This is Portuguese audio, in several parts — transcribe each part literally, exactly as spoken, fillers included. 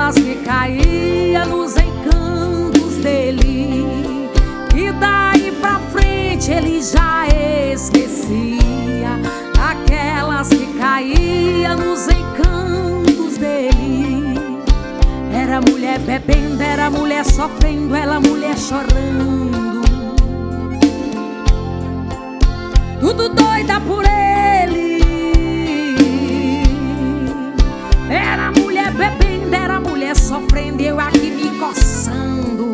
daquelas que caía nos encantos dele, e daí pra frente ele já esquecia. Daquelas que caía nos encantos dele. Era mulher bebendo, era mulher sofrendo, era mulher chorando, tudo doida por ele. Era mulher bebendo, era mulher sofrendo, eu aqui me coçando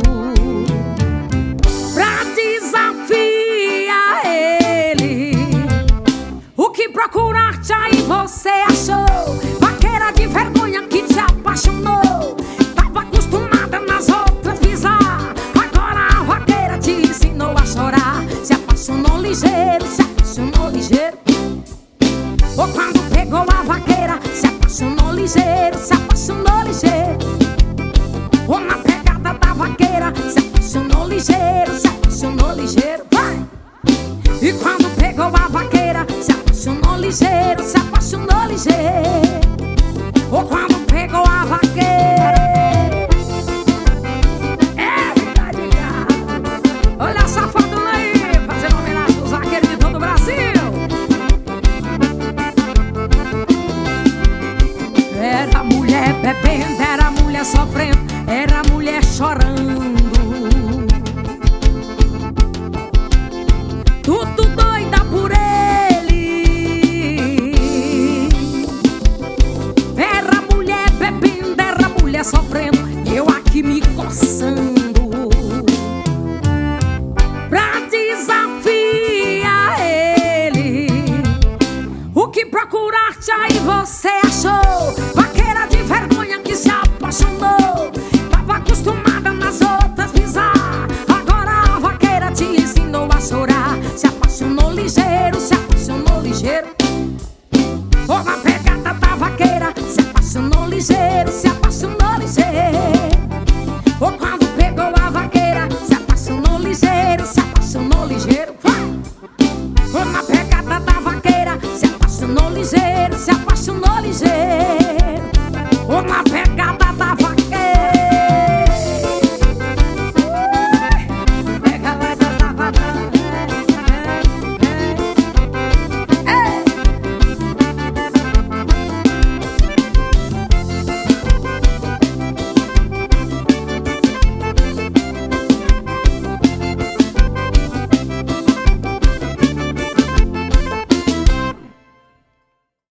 pra desafiar ele. O que procuraste aí você achou? Vaqueira de vergonha que te apaixonou. Tava acostumada nas outras pisar, agora a vaqueira te ensinou a chorar. Se apaixonou ligeiro, se apaixonou ligeiro. Ou quando pegou a vaqueira, se apaixonou ligeiro, se apaixonou ligeiro. Ou na pegada da vaqueira, se apaixonou ligeiro, se apaixonou ligeiro. Vai! E quando pegou a vaqueira, se apaixonou ligeiro, se